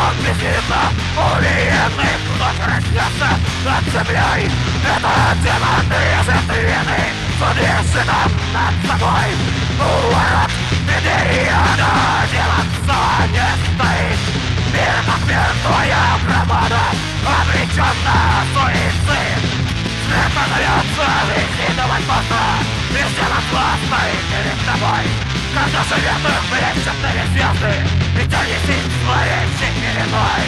безвидно убиенный вновь разнесся над землей. Это демон режет вены, судишь там над собой. У ворот Медериана демон не стоит. Мир как мир, твоя громада обречена суицид. Смерть позовется, визитовать поздно, и демон зла стоит перед тобой. Когда советуют прячутые звезды, и тянет зловещей пеленой.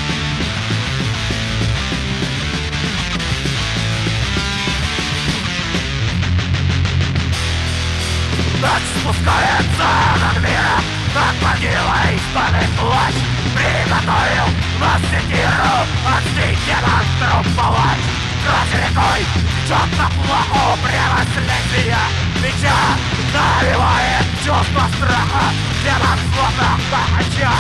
Ночь спускается над миром, как могила испанный плач. Приготовил нас секиру, отстить демон труп-палач. Кровь рекой течет на плаху прямо с лезвия меча. Наливает чувство страха, демон словно пахача.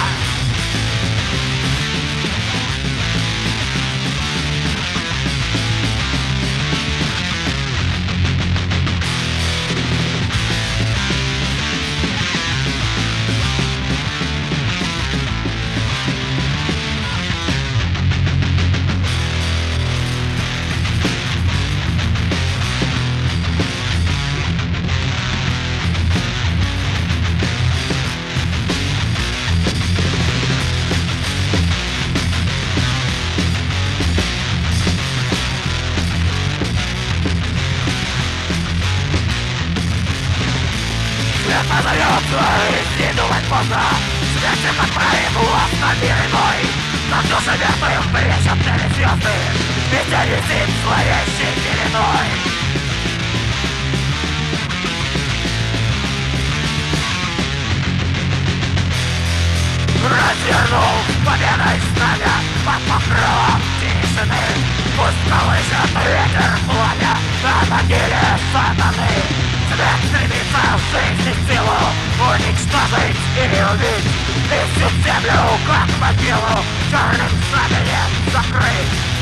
Свет позовется, и не думать поздно. Смерть отправит властно мир иной. На кто советуем прячутые звезды, и тянет зловещей пеленой. Развернул победой знамя под покровом тишины. Пусть колышет ветер пламя на могиле сатаны. Свет стремится жизнь и силу уничтожить и убить. И всю землю, как могилу, черным знаменем закрыть.